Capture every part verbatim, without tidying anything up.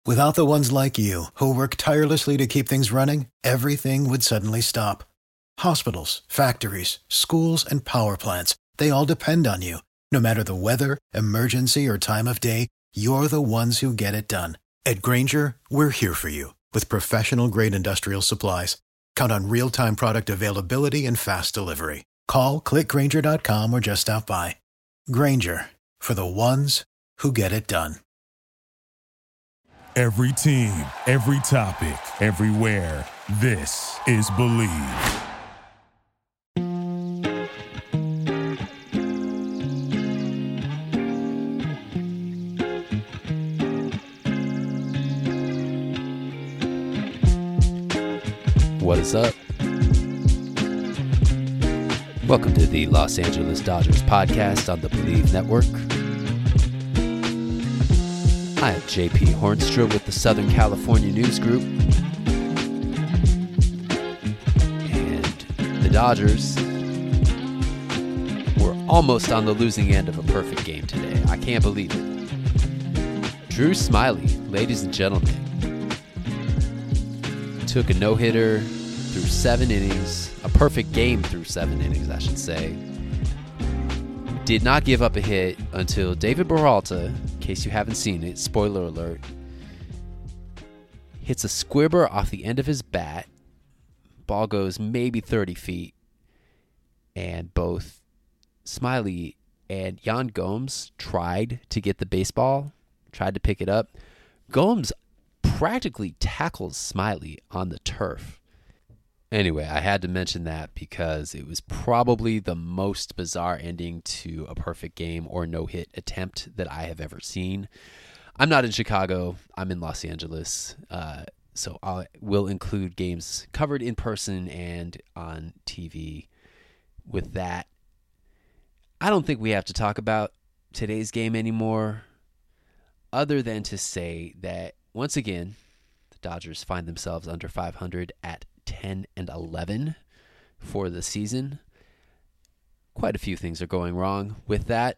Without the ones like you, who work tirelessly to keep things running, everything would suddenly stop. Hospitals, factories, schools, and power plants, they all depend on you. No matter the weather, emergency, or time of day, you're the ones who get it done. At Grainger, we're here for you with professional-grade industrial supplies. Count on real-time product availability and fast delivery. Call, click Grainger dot com, or just stop by. Grainger, for the ones who get it done. Every team, every topic, everywhere. This is Believe. What is up? Welcome to the Los Angeles Dodgers podcast on the Believe Network. I am J P Hornstra with the Southern California News Group. And the Dodgers were almost on the losing end of a perfect game today. I can't believe it. Drew Smyly, ladies and gentlemen, took a no-hitter through seven innings, a perfect game through seven innings, I should say. Did not give up a hit until David Peralta, in case you haven't seen it, spoiler alert, hits a squibber off the end of his bat. Ball goes maybe thirty feet. And both Smyly and Yan Gomes tried to get the baseball, tried to pick it up. Gomes practically tackles Smyly on the turf. Anyway, I had to mention that because it was probably the most bizarre ending to a perfect game or no-hit attempt that I have ever seen. I'm not in Chicago. I'm in Los Angeles. Uh, so I will include games covered in person and on T V. With that, I don't think we have to talk about today's game anymore, other than to say that once again, the Dodgers find themselves under five hundred at ten and eleven for the season. Quite a few things are going wrong with that.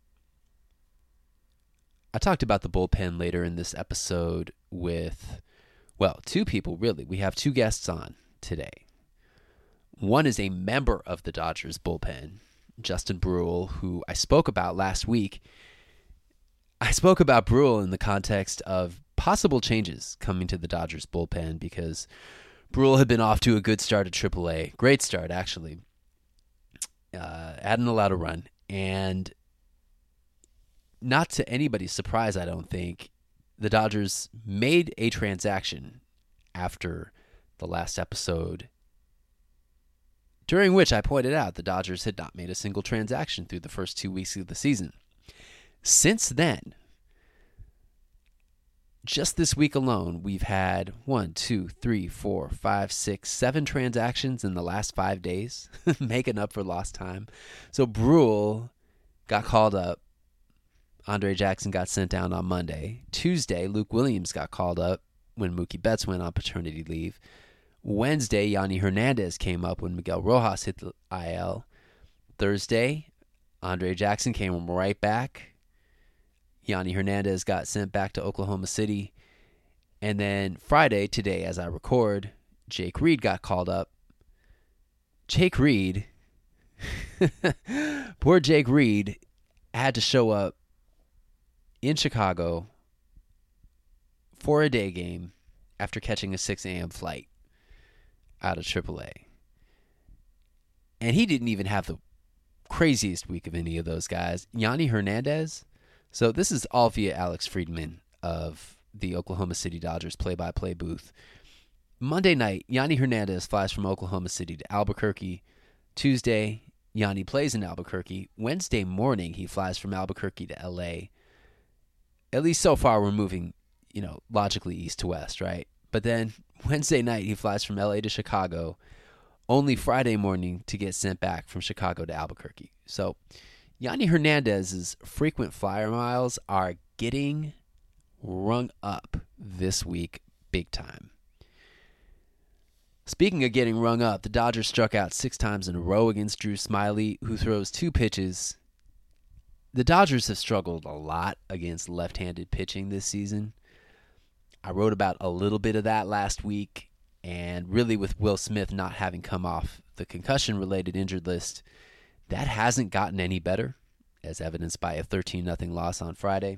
I talked about the bullpen later in this episode with, well, two people really. We have two guests on today. One is a member of the Dodgers bullpen, Justin Bruihl, who I spoke about last week. I spoke about Bruihl in the context of possible changes coming to the Dodgers bullpen because Bruihl had been off to a good start at triple A. Great start, actually. Uh, hadn't allowed a run. And not to anybody's surprise, I don't think, the Dodgers made a transaction after the last episode, during which I pointed out the Dodgers had not made a single transaction through the first two weeks of the season. Since then, just this week alone, we've had one, two, three, four, five, six, seven transactions in the last five days, making up for lost time. So Bruihl got called up. Andre Jackson got sent down on Monday. Tuesday, Luke Williams got called up when Mookie Betts went on paternity leave. Wednesday, Yanni Hernandez came up when Miguel Rojas hit the I L. Thursday, Andre Jackson came right back. Yanni Hernandez got sent back to Oklahoma City. And then Friday, today as I record, Jake Reed got called up. Jake Reed, poor Jake Reed, had to show up in Chicago for a day game after catching a six a.m. flight out of triple A. And he didn't even have the craziest week of any of those guys. Yanni Hernandez, so this is all via Alex Friedman of the Oklahoma City Dodgers play-by-play booth. Monday night, Yanni Hernandez flies from Oklahoma City to Albuquerque. Tuesday, Yanni plays in Albuquerque. Wednesday morning, he flies from Albuquerque to L A. At least so far, we're moving, you know, logically east to west, right? But then Wednesday night, he flies from L A to Chicago. Only Friday morning to get sent back from Chicago to Albuquerque. So Yanni Hernandez's frequent flyer miles are getting rung up this week big time. Speaking of getting rung up, the Dodgers struck out six times in a row against Drew Smyly, who throws two pitches. The Dodgers have struggled a lot against left-handed pitching this season. I wrote about a little bit of that last week, and really with Will Smith not having come off the concussion-related injured list, that hasn't gotten any better, as evidenced by a thirteen nothing loss on Friday.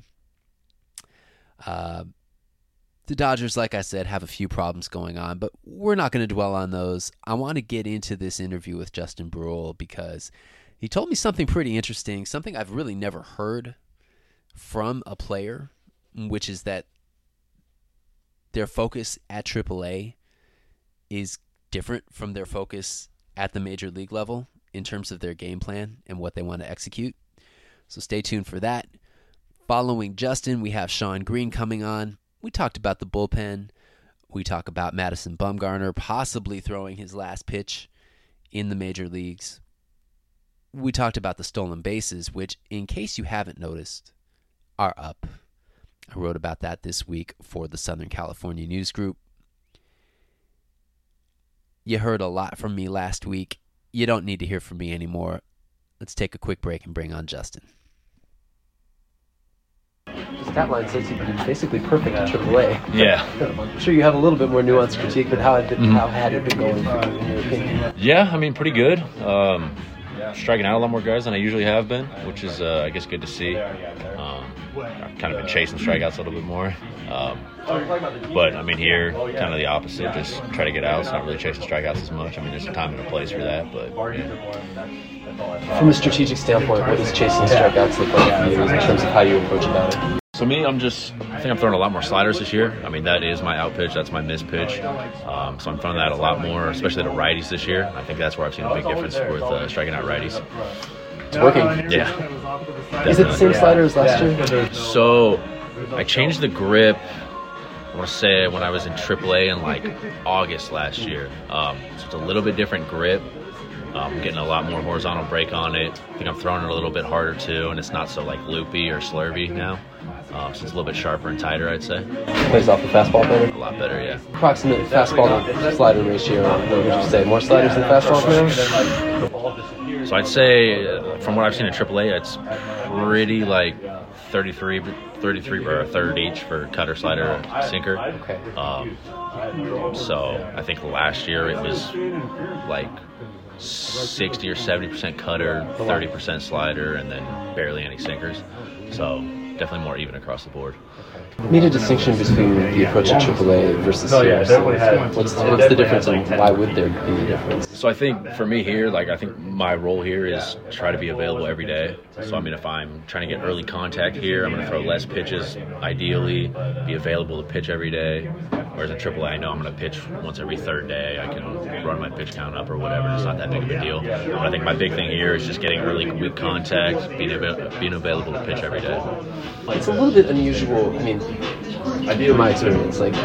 Uh, the Dodgers, like I said, have a few problems going on, but we're not going to dwell on those. I want to get into this interview with Justin Bruihl because he told me something pretty interesting, something I've really never heard from a player, which is that their focus at triple A is different from their focus at the major league level in terms of their game plan and what they want to execute. So stay tuned for that. Following Justin, we have Shawn Green coming on. We talked about the bullpen. We talk about Madison Bumgarner possibly throwing his last pitch in the major leagues. We talked about the stolen bases, which, in case you haven't noticed, are up. I wrote about that this week for the Southern California News Group. You heard a lot from me last week. You don't need to hear from me anymore. Let's take a quick break and bring on Justin. The stat line says you've been basically perfect at triple A. Yeah. I'm sure you have a little bit more nuanced critique, but how, did, mm-hmm. how had it been going for you, in your opinion? Yeah, I mean, pretty good. Um, striking out a lot more guys than I usually have been, which is, uh, I guess, good to see. Um, I've kind of been chasing strikeouts a little bit more. Um, but, I mean, here, kind of the opposite. Just try to get outs, not really chasing strikeouts as much. I mean, there's a time and a place for that, but, yeah. From a strategic standpoint, what does chasing strikeouts look like for you in terms of how you approach about it? So me, I'm just, I think I'm throwing a lot more sliders this year. I mean, that is my out pitch. That's my miss pitch. Um, so I'm throwing that a lot more, especially to righties this year. I think that's where I've seen a big difference with uh, striking out righties. It's working. Yeah. Is it the same slider as last year? So I changed the grip, I want to say, when I was in triple A in like August last year. Um, so it's a little bit different grip. I'm getting a lot more horizontal break on it. I think I'm throwing it a little bit harder too, and it's not so like loopy or slurvy now. Um, so it's a little bit sharper and tighter, I'd say. Plays off the fastball better? A lot better, yeah. Approximate fastball to slider ratio, what would you say? More sliders than fastballs now? So I'd say, uh, from what I've seen in triple A, it's pretty like thirty-three, thirty-three or a third each for cutter, slider, sinker. Okay. Um, so I think last year it was like sixty or seventy percent cutter, thirty percent slider, and then barely any sinkers. So definitely more even across the board. Made a distinction between the approach at triple A versus C R C. What's, what's the difference, and why would there be a difference? So I think for me here, like I think my role here is try to be available every day. So I mean, if I'm trying to get early contact here, I'm going to throw less pitches, ideally, be available to pitch every day. Whereas in triple A, I know I'm going to pitch once every third day. I can run my pitch count up or whatever. It's not that big of a deal. But I think my big thing here is just getting early weak contact, being, av- being available to pitch every day. It's a little bit unusual. I mean, in my experience, like,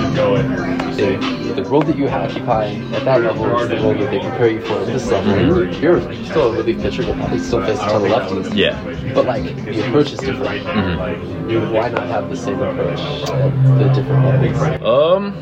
the, the role that you occupy at that level is the role that they prepare you for at this level. And you're still a relief pitcher, but probably still face a ton of lefties. Yeah. But, like, the approach is different. Mm-hmm. Why not have the same approach at the different levels? Um,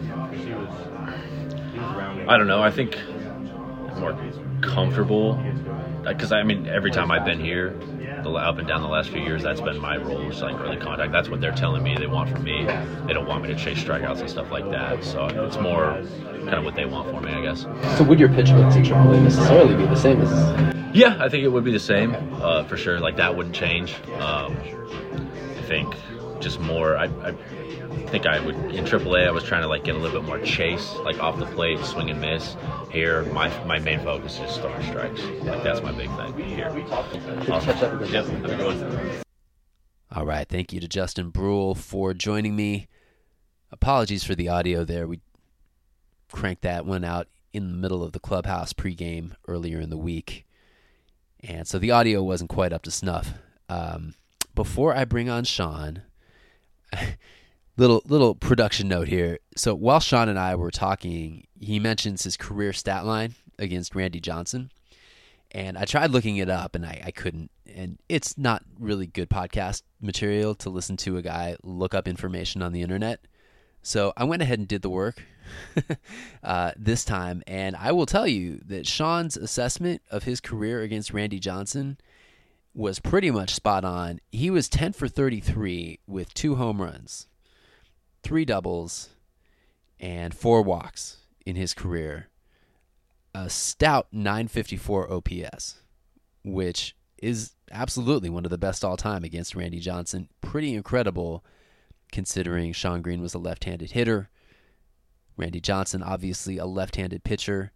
I don't know. I think I'm more comfortable because I mean, every time I've been here, the up and down the last few years, that's been my role, is like early contact. That's what they're telling me they want from me. They don't want me to chase strikeouts and stuff like that. So it's more kind of what they want for me, I guess. So would your pitch mix in triple A necessarily be the same as? Yeah, I think it would be the same, uh, for sure. Like that wouldn't change. Um, I think just more. I, I think I would in triple A. I was trying to like get a little bit more chase, like off the plate, swing and miss. Here, my my main focus is throwing strikes. Like that's my big thing here. Awesome. Yep, have a good one. All right, thank you to Justin Bruihl for joining me. Apologies for the audio there. We cranked that one out in the middle of the clubhouse pregame earlier in the week, and so the audio wasn't quite up to snuff. Um, before I bring on Shawn, little little production note here. So while Shawn and I were talking, he mentions his career stat line against Randy Johnson, and I tried looking it up, and I, I couldn't. And it's not really good podcast material to listen to a guy look up information on the internet. So I went ahead and did the work uh, this time, and I will tell you that Shawn's assessment of his career against Randy Johnson was pretty much spot on. He was ten for thirty-three with two home runs, three doubles and four walks in his career. A stout nine fifty-four O P S, which is absolutely one of the best all time against Randy Johnson. Pretty incredible considering Shawn Green was a left-handed hitter. Randy Johnson, obviously a left-handed pitcher.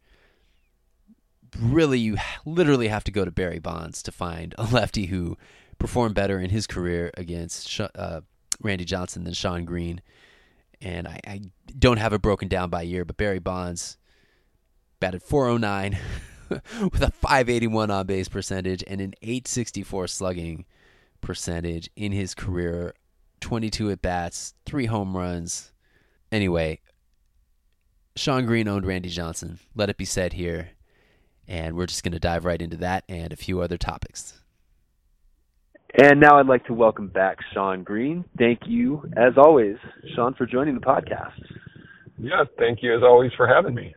Really, you literally have to go to Barry Bonds to find a lefty who performed better in his career against uh, Randy Johnson than Shawn Green. And I, I don't have it broken down by year, but Barry Bonds batted four oh nine with a five eighty-one on-base percentage and an eight sixty-four slugging percentage in his career. twenty-two at-bats, three home runs. Anyway, Shawn Green owned Randy Johnson. Let it be said here. And we're just going to dive right into that and a few other topics. And now I'd like to welcome back Shawn Green. Thank you, as always, Shawn, for joining the podcast. Yeah, thank you, as always, for having me.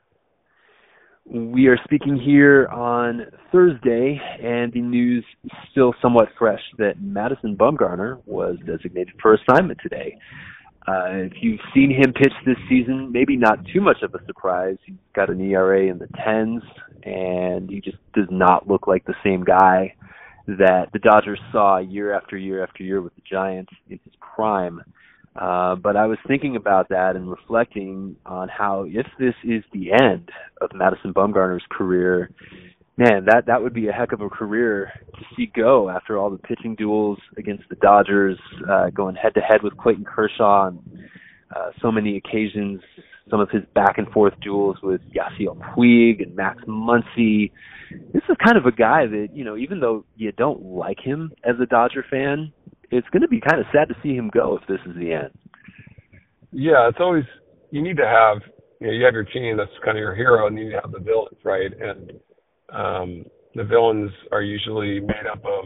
We are speaking here on Thursday, and the news is still somewhat fresh that Madison Bumgarner was designated for assignment today. Uh, if you've seen him pitch this season, maybe not too much of a surprise. He's got an E R A in the tens, and he just does not look like the same guy that the Dodgers saw year after year after year with the Giants in his prime. Uh, but I was thinking about that and reflecting on how if this is the end of Madison Bumgarner's career, man, that, that would be a heck of a career to see go after all the pitching duels against the Dodgers, uh, going head-to-head with Clayton Kershaw on uh, so many occasions, some of his back-and-forth duels with Yasiel Puig and Max Muncy. This is kind of a guy that, you know, even though you don't like him as a Dodger fan, it's going to be kind of sad to see him go if this is the end. Yeah, it's always, you need to have, you know, you have your team that's kind of your hero, and you need to have the villains, right? And um, the villains are usually made up of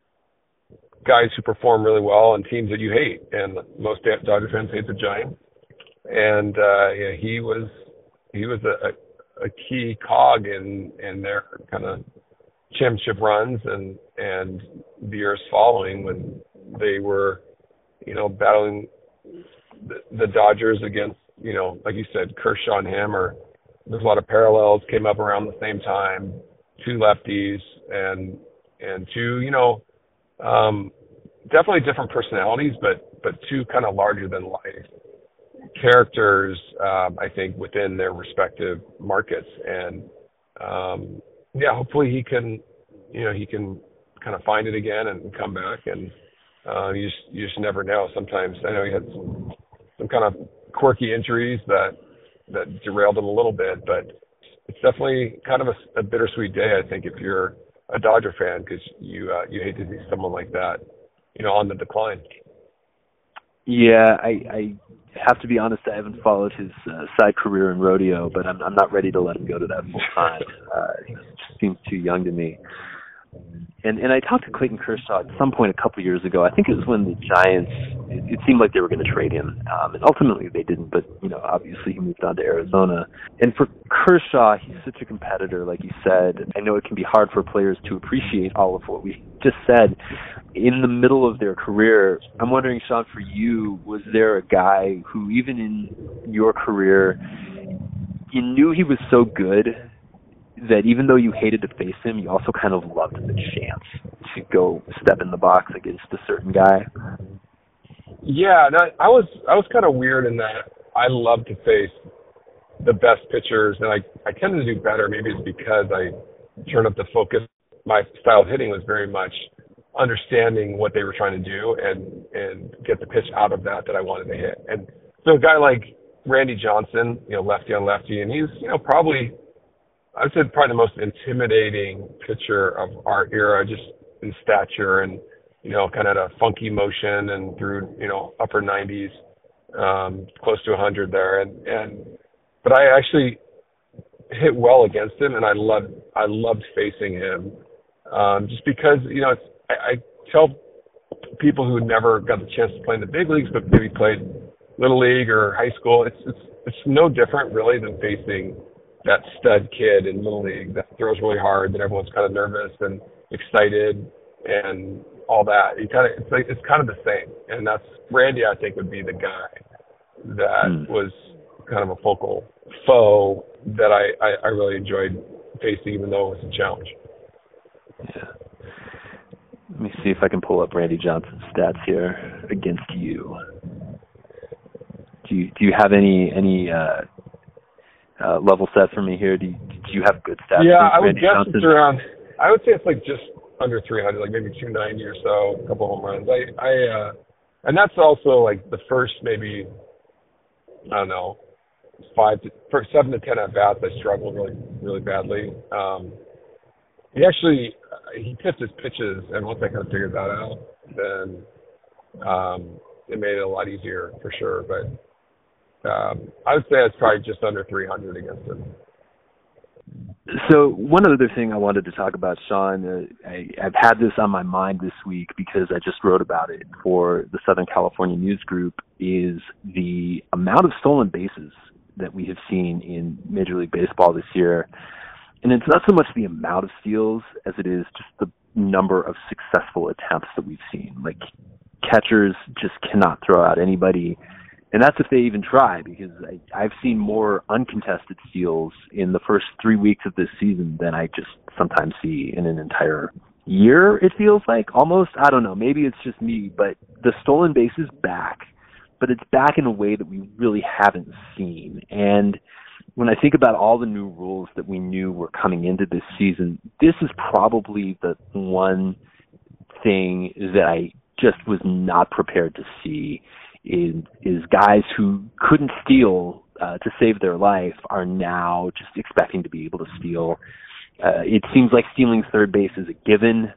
guys who perform really well on teams that you hate, and most Dodger fans hate the Giants. And uh, yeah, he was he was a, a key cog in, in their kind of championship runs and and the years following when they were, you know, battling the, the Dodgers against, you know, like you said, Kershaw and him, or there's a lot of parallels, came up around the same time, two lefties and and two, you know, um, definitely different personalities, but but two kind of larger than life characters, um, I think, within their respective markets. And um, yeah, hopefully he can, you know, he can kind of find it again and come back. And uh, you just you just never know. Sometimes I know he had some, some kind of quirky injuries that that derailed him a little bit, but it's definitely kind of a, a bittersweet day, I think, if you're a Dodger fan, because you uh, you hate to see someone like that, you know, on the decline. Yeah, I, I have to be honest. I haven't followed his uh, side career in rodeo, but I'm I'm not ready to let him go to that full time. Uh, he just seems too young to me. And and I talked to Clayton Kershaw at some point a couple of years ago. I think it was when the Giants, it, it seemed like they were going to trade him. Um, and ultimately they didn't, but, you know, obviously he moved on to Arizona. And for Kershaw, he's such a competitor, like you said. I know it can be hard for players to appreciate all of what we just said in the middle of their career. I'm wondering, Shawn, for you, was there a guy who, even in your career, you knew he was so good that even though you hated to face him, you also kind of loved the chance to go step in the box against a certain guy? Yeah, and I, I was I was kind of weird in that I love to face the best pitchers, and I, I tended to do better. Maybe it's because I turned up the focus. My style of hitting was very much understanding what they were trying to do and, and get the pitch out of that that I wanted to hit. And so a guy like Randy Johnson, you know, lefty on lefty, and he's, you know, probably – I would say probably the most intimidating pitcher of our era, just in stature and, you know, kind of a funky motion and through, you know, upper nineties, um, close to one hundred there. And, and, but I actually hit well against him, and I loved, I loved facing him, um, just because, you know, it's, I, I tell people who never got the chance to play in the big leagues, but maybe played little league or high school, it's, it's, it's no different really than facing that stud kid in little league that throws really hard, that everyone's kind of nervous and excited and all that. You kind of, it's like, it's kind of the same. And that's Randy, I think, would be the guy that mm. was kind of a focal foe that I, I, I really enjoyed facing, even though it was a challenge. Yeah. Let me see if I can pull up Randy Johnson's stats here against you. Do you do you have any any uh, uh, level set for me here? Do you, do you have good stats? Yeah, I would Randy guess Johnson? it's around. I would say it's like just under three hundred, like maybe two ninety or so, a couple home runs. I, I, uh, and that's also like the first maybe, I don't know, five to for seven to ten at bats. I struggled really, really badly. Um, he actually he tipped his pitches, and once I kind of figured that out, then um, it made it a lot easier for sure. But um, I would say it's probably just under three hundred against him. So one other thing I wanted to talk about, Sean, uh, I, I've had this on my mind this week because I just wrote about it for the Southern California News Group, is the amount of stolen bases that we have seen in Major League Baseball this year. And it's not so much the amount of steals as it is just the number of successful attempts that we've seen. Like, catchers just cannot throw out anybody. And that's if they even try, because I, I've seen more uncontested steals in the first three weeks of this season than I just sometimes see in an entire year, it feels like. Almost, I don't know, maybe it's just me, but the stolen base is back. But it's back in a way that we really haven't seen. And when I think about all the new rules that we knew were coming into this season, this is probably the one thing that I just was not prepared to see. Is, is guys who couldn't steal uh, to save their life are now just expecting to be able to steal. Uh, it seems like stealing third base is a given.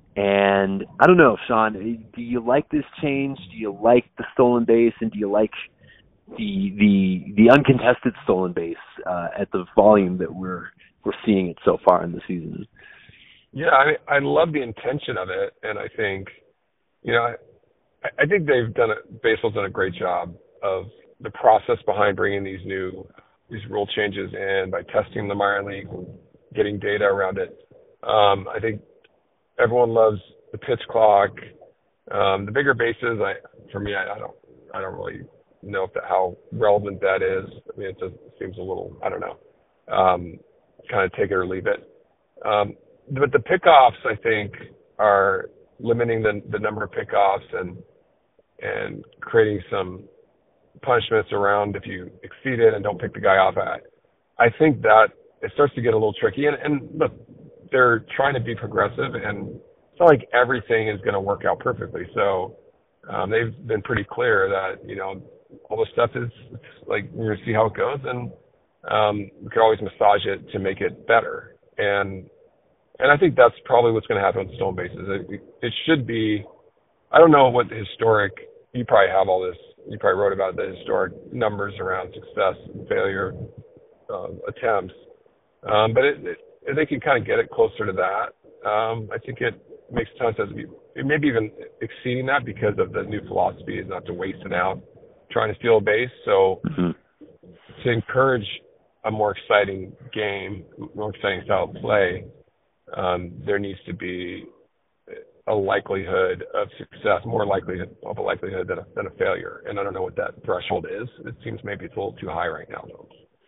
And I don't know, Sean, do you like this change? Do you like the stolen base? And do you like the the the uncontested stolen base uh, at the volume that we're we're seeing it so far in the season? Yeah, I I love the intention of it, and I think, you know, I, I think they've done it. Baseball's done a great job of the process behind bringing these new these rule changes in by testing the minor league, getting data around it. Um, I think everyone loves the pitch clock, um, the bigger bases. I for me, I, I don't I don't really know if that, how relevant that is. I mean, it just seems a little, I don't know, um, kind of take it or leave it. Um, but the pickoffs, I think, are limiting the the number of pickoffs and and creating some punishments around if you exceed it and don't pick the guy off at. I think that it starts to get a little tricky. And, and look, they're trying to be progressive, and it's not like everything is going to work out perfectly. So um, they've been pretty clear that, you know, all this stuff is like, we're going to see how it goes, and um, we can always massage it to make it better. And and I think that's probably what's going to happen with stolen bases. It, it should be, I don't know what the historic, you probably have all this, you probably wrote about the historic numbers around success and failure uh, attempts, um, but it, it, if they can kind of get it closer to that, um, I think it makes a ton of sense. It maybe even exceeding that because of the new philosophy is not to waste it out trying to steal a base. So mm-hmm. to encourage a more exciting game, more exciting style of play, um, there needs to be a likelihood of success, more likelihood of a likelihood than a, than a failure. And I don't know what that threshold is. It seems maybe it's a little too high right now, though.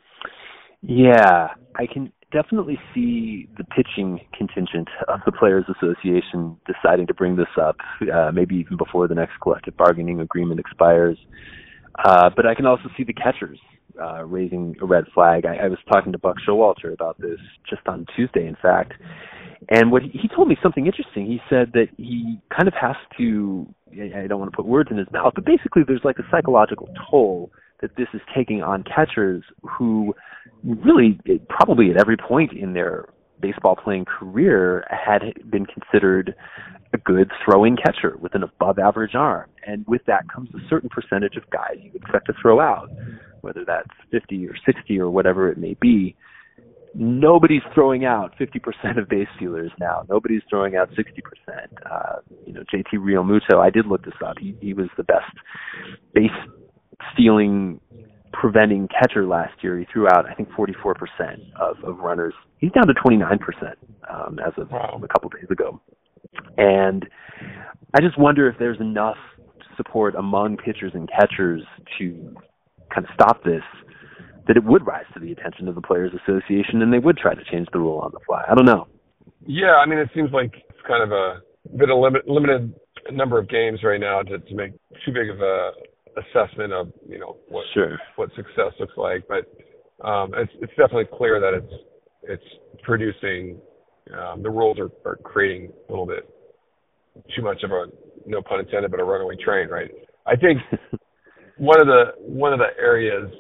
Yeah, I can definitely see the pitching contingent of the Players Association deciding to bring this up, uh, maybe even before the next collective bargaining agreement expires. Uh, but I can also see the catchers uh, raising a red flag. I, I was talking to Buck Showalter about this just on Tuesday, in fact. And what he, he told me something interesting. He said that he kind of has to, I don't want to put words in his mouth, but basically there's like a psychological toll that this is taking on catchers who really, probably at every point in their baseball playing career, had been considered a good throwing catcher with an above average arm. And with that comes a certain percentage of guys you expect to throw out, whether that's fifty or sixty or whatever it may be. Nobody's throwing out fifty percent of base stealers now. Nobody's throwing out sixty percent. Uh, you know, J T Realmuto, I did look this up. He, he was the best base stealing preventing catcher last year. He threw out, I think, forty-four percent of, of runners. He's down to twenty-nine percent um, as of wow. a couple days ago. And I just wonder if there's enough support among pitchers and catchers to kind of stop this, that it would rise to the attention of the Players Association and they would try to change the rule on the fly. I don't know. Yeah, I mean, it seems like it's kind of a bit of a limit, limited number of games right now to, to make too big of a assessment of, you know, what sure. what success looks like. But um, it's it's definitely clear that it's it's producing. Um, the rules are, are creating a little bit too much of a, no pun intended, but a runaway train, right? I think one of the one of the areas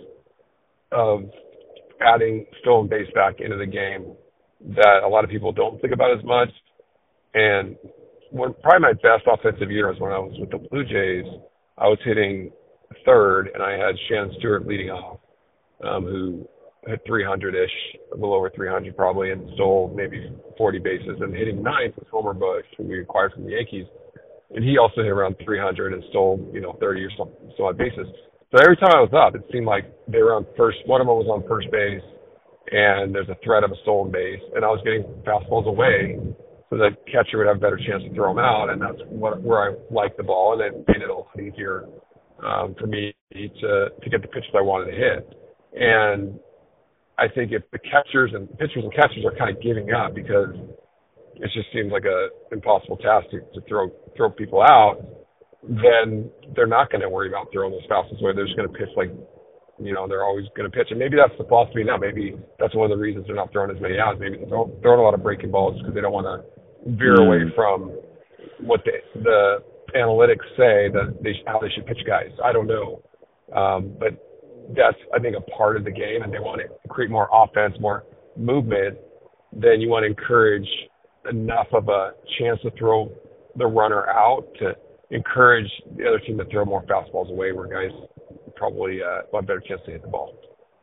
of adding stolen base back into the game that a lot of people don't think about as much, and when probably my best offensive year was when I was with the Blue Jays. I was hitting third, and I had Shannon Stewart leading off, um, who hit three hundred-ish, a little over three hundred probably, and stole maybe forty bases. And hitting ninth was Homer Bush, who we acquired from the Yankees, and he also hit around three hundred and stole, you know, thirty or so, so odd bases. So every time I was up, it seemed like they were on first. One of them was on first base, and there's a threat of a stolen base, and I was getting fastballs away, so the catcher would have a better chance to throw them out, and that's what, where I liked the ball, and it made it a lot easier um, for me to to get the pitches I wanted to hit. And I think if the catchers and pitchers and catchers are kind of giving up because it just seems like a impossible task to, to throw throw people out, then they're not going to worry about throwing those fastballs away. They're just going to pitch like, you know, they're always going to pitch. And maybe that's the philosophy now. Maybe that's one of the reasons they're not throwing as many outs. Maybe they're throwing a lot of breaking balls because they don't want to veer away from what the, the analytics say that they how they should pitch guys. I don't know, um, but that's I think a part of the game, and they want to create more offense, more movement. Then you want to encourage enough of a chance to throw the runner out to encourage the other team to throw more fastballs away, where guys probably uh, have a better chance to hit the ball.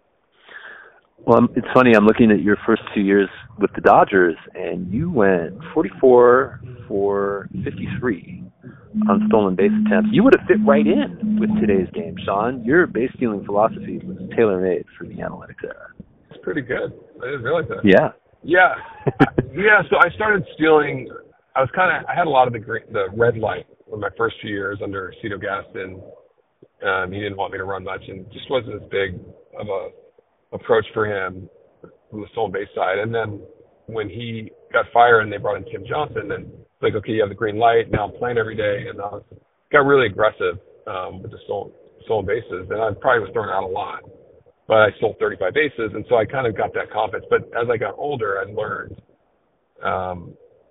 Well, it's funny. I'm looking at your first two years with the Dodgers, and you went forty-four for fifty-three on stolen base attempts. You would have fit right in with today's game, Sean. Your base stealing philosophy was tailor-made for the analytics era. It's pretty good. I didn't realize that. Yeah. Yeah. yeah. So I started stealing. I was kind of. I had a lot of the green, the red light in my first few years under Cito Gaston. Um, he didn't want me to run much, and just wasn't as big of a approach for him from the stolen base side. And then when he got fired and they brought in Tim Johnson, then it's like, okay, you have the green light. Now I'm playing every day, and I was, got really aggressive um, with the stolen, stolen bases. And I probably was throwing out a lot, but I stole thirty-five bases, and so I kind of got that confidence. But as I got older, I learned um,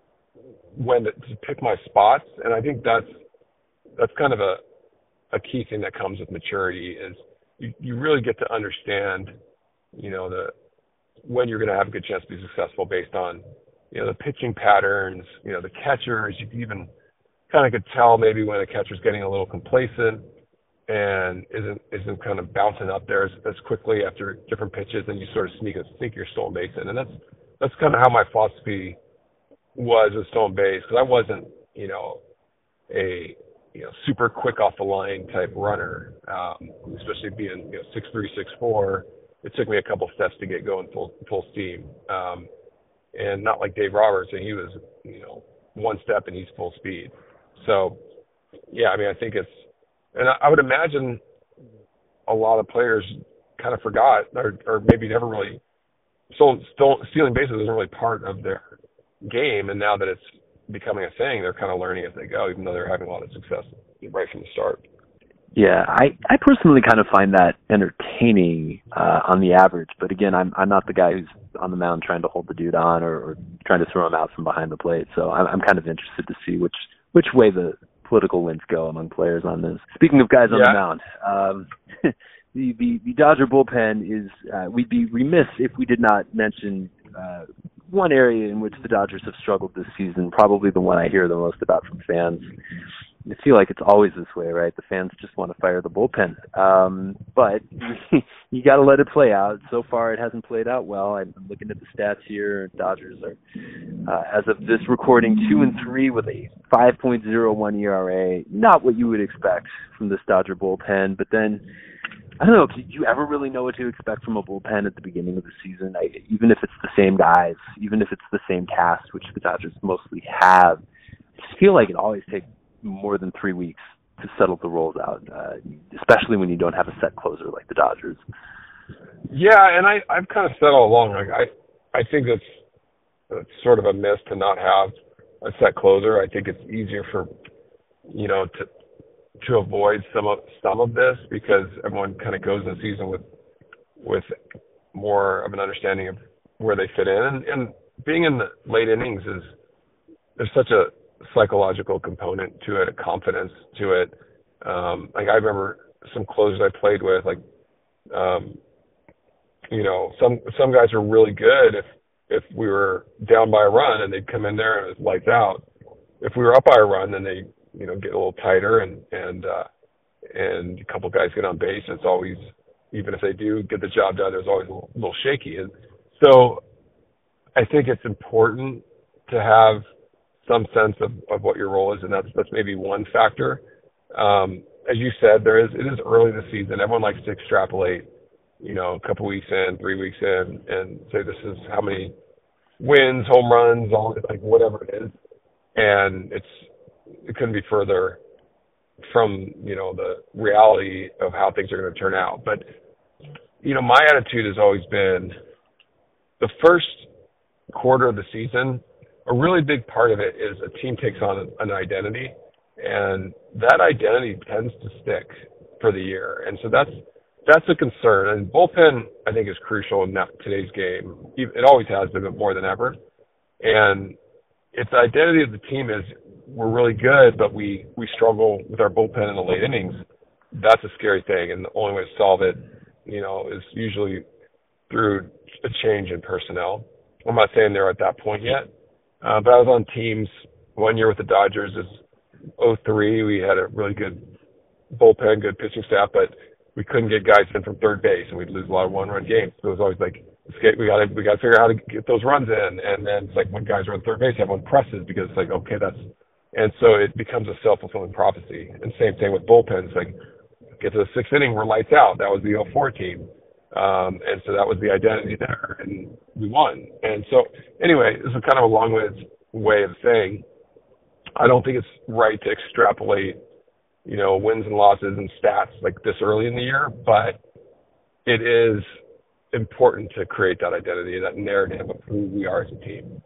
when to, to pick my spots, and I think that's that's kind of a a key thing that comes with maturity is you, you really get to understand, you know, the when you're going to have a good chance to be successful based on, you know, the pitching patterns, you know, the catchers. You even kind of could tell maybe when a catcher's getting a little complacent and isn't isn't kind of bouncing up there as, as quickly after different pitches, and you sort of sneak a, sneak your stolen base in. And that's that's kind of how my philosophy was with stolen base, because I wasn't, you know, a you know super quick off the line type runner, um, especially being you know six three, six four. It took me a couple steps to get going full full steam, um, and not like Dave Roberts, and he was you know one step and he's full speed. So yeah, I mean I think it's, and I, I would imagine a lot of players kind of forgot or, or maybe never really stole, stole, stealing bases isn't really part of their game, and now that it's becoming a thing, they're kind of learning as they go, even though they're having a lot of success right from the start. Yeah, I, I personally kind of find that entertaining uh, on the average. But again, I'm I'm not the guy who's on the mound trying to hold the dude on or, or trying to throw him out from behind the plate. So I'm, I'm kind of interested to see which which way the political winds go among players on this. Speaking of guys on yeah. the mound, um, the, the the Dodger bullpen is uh, we'd be remiss if we did not mention uh, one area in which the Dodgers have struggled this season. Probably the one I hear the most about from fans. I feel like it's always this way, right? The fans just want to fire the bullpen. Um, but you got to let it play out. So far, it hasn't played out well. I'm looking at the stats here. Dodgers are, uh, as of this recording, two and three with a five point oh one E R A. Not what you would expect from this Dodger bullpen. But then, I don't know, did you ever really know what to expect from a bullpen at the beginning of the season? I, even if it's the same guys, even if it's the same cast, which the Dodgers mostly have, I just feel like it always takes more than three weeks to settle the roles out, uh, especially when you don't have a set closer like the Dodgers. Yeah, and I, I've kind of said all along, like I, I think it's, it's sort of a miss to not have a set closer. I think it's easier for, you know, to to avoid some of some of this because everyone kind of goes in the season with with more of an understanding of where they fit in. And, and being in the late innings is there's such a psychological component to it, a confidence to it. Um, like I remember some closers I played with, like um, you know, some some guys are really good if if we were down by a run and they'd come in there and it was lights out. If we were up by a run, then they you know, get a little tighter and, and, uh, and a couple guys get on base. And it's always, even if they do get the job done, there's always a little, little shaky. And so I think it's important to have some sense of, of what your role is. And that's, that's maybe one factor. Um, as you said, there is, it is early this season. Everyone likes to extrapolate, you know, a couple weeks in, three weeks in, and say, this is how many wins, home runs, all like whatever it is. And it's, it couldn't be further from, you know, the reality of how things are going to turn out. But, you know, my attitude has always been the first quarter of the season, a really big part of it is a team takes on an identity, and that identity tends to stick for the year. And so that's, that's a concern. And bullpen, I think, is crucial in that, today's game. It always has been, but more than ever. And if the identity of the team is, we're really good, but we, we struggle with our bullpen in the late innings, that's a scary thing. And the only way to solve it, you know, is usually through a change in personnel. I'm not saying they're at that point yet, uh, but I was on teams one year with the Dodgers as oh three. We had a really good bullpen, good pitching staff, but we couldn't get guys in from third base, and we'd lose a lot of one-run games. So it was always like, we got to we got to figure out how to get those runs in. And then it's like when guys are on third base, everyone presses because it's like, okay, that's. And so it becomes a self-fulfilling prophecy. And same thing with bullpens. Like, get to the sixth inning, we're lights out. That was the oh four team. Um, and so that was the identity there, and we won. And so anyway, this is kind of a long-winded way of saying I don't think it's right to extrapolate, you know, wins and losses and stats like this early in the year, but it is important to create that identity, that narrative of who we are as a team.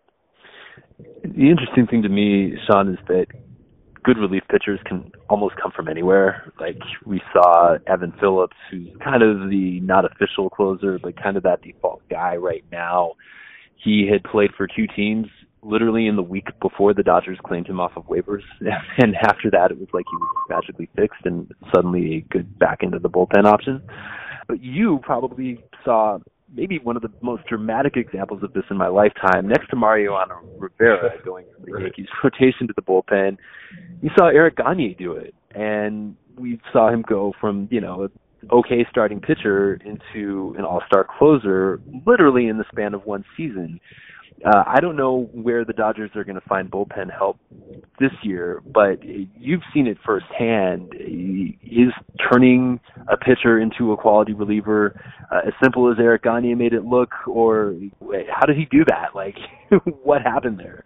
The interesting thing to me, Sean, is that good relief pitchers can almost come from anywhere. Like we saw Evan Phillips, who's kind of the not official closer, but kind of that default guy right now. He had played for two teams literally in the week before the Dodgers claimed him off of waivers. And after that, it was like he was magically fixed and suddenly a good back into the bullpen option. But you probably saw maybe one of the most dramatic examples of this in my lifetime, next to Mariano Rivera going from the Yankees rotation to the bullpen. You saw Eric Gagne do it, and we saw him go from, you know, an okay starting pitcher into an all-star closer literally in the span of one season. Uh, I don't know where the Dodgers are going to find bullpen help this year, but you've seen it firsthand. Is turning a pitcher into a quality reliever uh, as simple as Eric Gagne made it look, or how did he do that? Like, what happened there?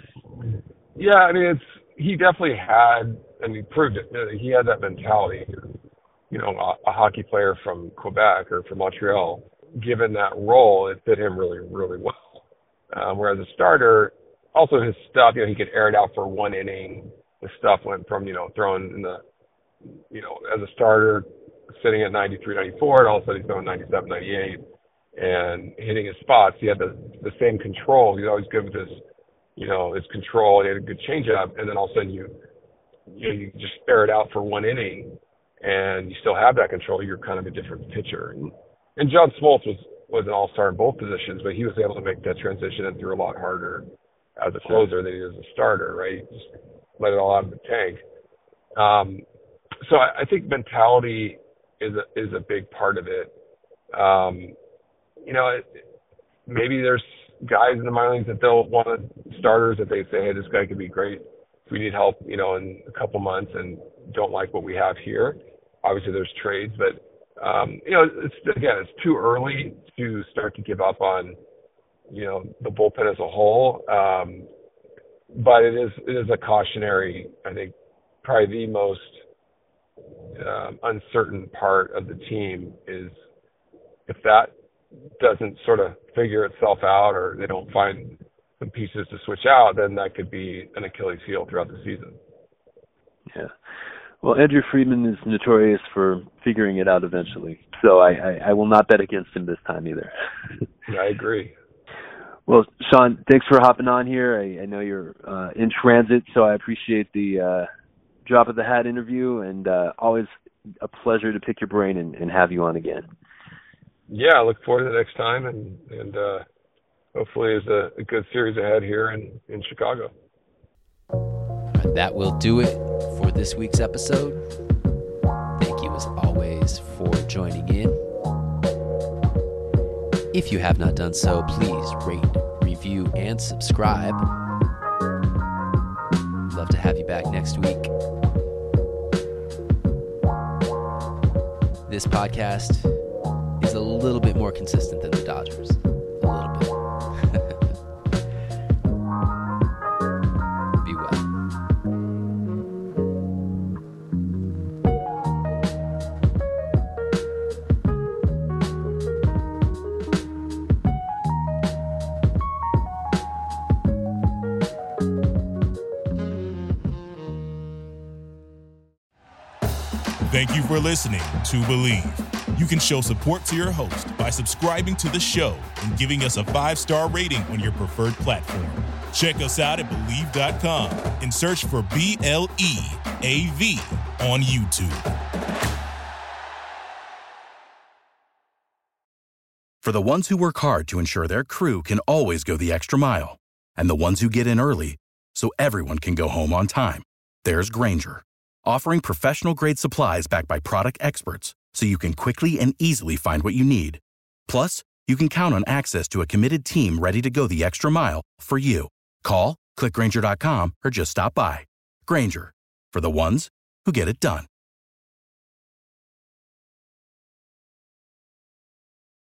Yeah, I mean, it's he definitely had, and he proved it. He had that mentality. You know, a, a hockey player from Quebec or from Montreal, given that role, it fit him really, really well. Um, whereas a starter, also his stuff, you know, he could air it out for one inning. The stuff went from, you know, throwing in the, you know, as a starter, sitting at ninety-three, ninety-four, and all of a sudden he's throwing ninety-seven, ninety-eight, and hitting his spots. He had the the same control. He's always good with his, you know, his control. He had a good changeup, and then all of a sudden you, you, know, you just air it out for one inning, and you still have that control. You're kind of a different pitcher. And, and John Smoltz was. was an all-star in both positions, but he was able to make that transition and threw a lot harder as a closer than he did as a starter, right? Just let it all out of the tank. Um, so I, I think mentality is a, is a big part of it. Um, you know, it, maybe there's guys in the minor leagues that they'll want starters that they say, hey, this guy could be great if we need help, you know, in a couple months and don't like what we have here. Obviously there's trades, but Um, you know, it's, again, it's too early to start to give up on, you know, the bullpen as a whole. Um, but it is, it is a cautionary, I think, probably the most um, uncertain part of the team is if that doesn't sort of figure itself out, or they don't find some pieces to switch out, then that could be an Achilles heel throughout the season. Yeah. Well, Andrew Friedman is notorious for figuring it out eventually, so I, I, I will not bet against him this time either. Yeah, I agree. Well, Sean, thanks for hopping on here. I, I know you're uh, in transit, so I appreciate the uh, drop of the hat interview, and uh, always a pleasure to pick your brain and, and have you on again. Yeah, I look forward to the next time, and, and uh, hopefully it's a, a good series ahead here in, in Chicago. That will do it for this week's episode. Thank you as always for joining in. If you have not done so, please rate, review, and subscribe. Love to have you back next week. This podcast is a little bit more consistent than the Dodgers. A little bit. Be well. Thank you for listening to Believe. You can show support to your host by subscribing to the show and giving us a five-star rating on your preferred platform. Check us out at Believe dot com and search for B L E A V on YouTube. For the ones who work hard to ensure their crew can always go the extra mile, and the ones who get in early so everyone can go home on time, there's Grainger, offering professional-grade supplies backed by product experts so you can quickly and easily find what you need. Plus, you can count on access to a committed team ready to go the extra mile for you. Call, click Grainger dot com, or just stop by. Grainger, for the ones who get it done.